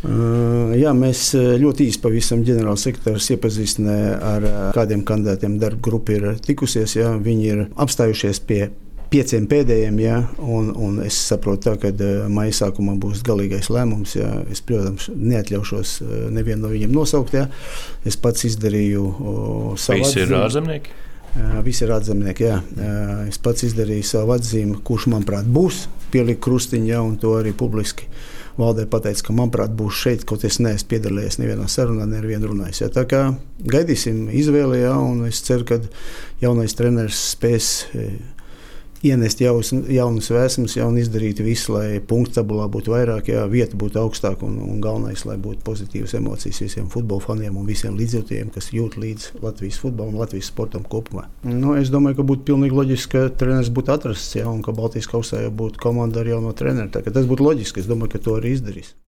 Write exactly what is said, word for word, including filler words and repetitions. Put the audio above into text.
Uh, jā, mēs ļoti īsti pavisam ģenerāls sekretārs iepazīstināja ar kādiem kandidātiem darba grupa ir tikusies. Jā, viņi ir apstājušies pie pieciem pēdējiem, jā, un, un es saprotu tā, ka maija sākumā būs galīgais lēmums. Jā. Es, protams, neatļaušos nevienu no viņiem nosaukt. Jā. Es pats izdarīju o, savu Visi atzīmi. ir ārzemnieki? Visi ir ārzemnieki, jā. Es pats izdarīju savu atzīmi, kurš, manuprāt, būs. Pieliku krustiņu, jā, un to arī publiski valdē pateica, ka, manuprāt, būs šeit, kaut es neesmu piedalījies nevienā sarunā, nevienu runājis. Jā. Tā kā gaidīsim izvēli, jā, un es ceru, ka jaunais treneris spēs ienest jaunas, jaunas vēsmas, jau izdarīt visu, lai punktu tabulā būtu vairāk, jā, vieta būtu augstāka un, un galvenais, lai būtu pozitīvas emocijas visiem futbola faniem un visiem līdzjūtējiem, kas jūt līdz Latvijas futbolam un Latvijas sportam kopumā. Nu, es domāju, ka būtu pilnīgi loģiski, ka treneris būtu atrasts, jā, un ka Baltijas kausā jau būtu komanda ar jauno treneru. Tā, ka tas būtu loģiski, es domāju, ka to arī izdarīs.